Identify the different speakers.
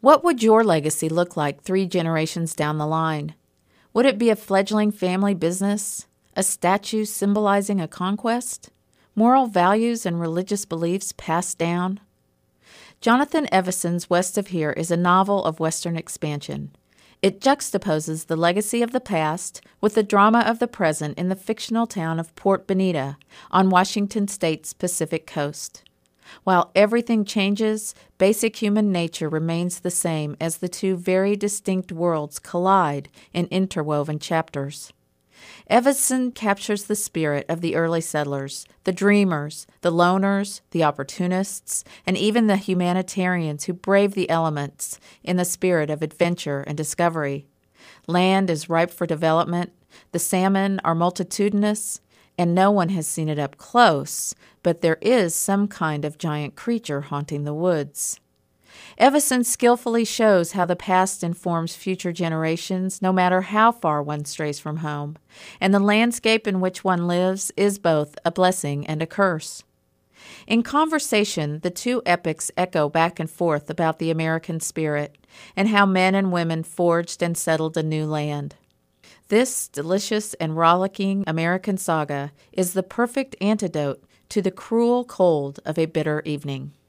Speaker 1: What would your legacy look like 3 generations down the line? Would it be a fledgling family business? A statue symbolizing a conquest? Moral values and religious beliefs passed down? Jonathan Evason's West of Here is a novel of Western expansion. It juxtaposes the legacy of the past with the drama of the present in the fictional town of Port Bonita on Washington State's Pacific coast. While everything changes, basic human nature remains the same as the two very distinct worlds collide in interwoven chapters. Evason captures the spirit of the early settlers, the dreamers, the loners, the opportunists, and even the humanitarians who brave the elements in the spirit of adventure and discovery. Land is ripe for development, the salmon are multitudinous, and no one has seen it up close, but there is some kind of giant creature haunting the woods. Evason skillfully shows how the past informs future generations, no matter how far one strays from home, and the landscape in which one lives is both a blessing and a curse. In conversation, the two epics echo back and forth about the American spirit and how men and women forged and settled a new land. This delicious and rollicking American saga is the perfect antidote to the cruel cold of a bitter evening.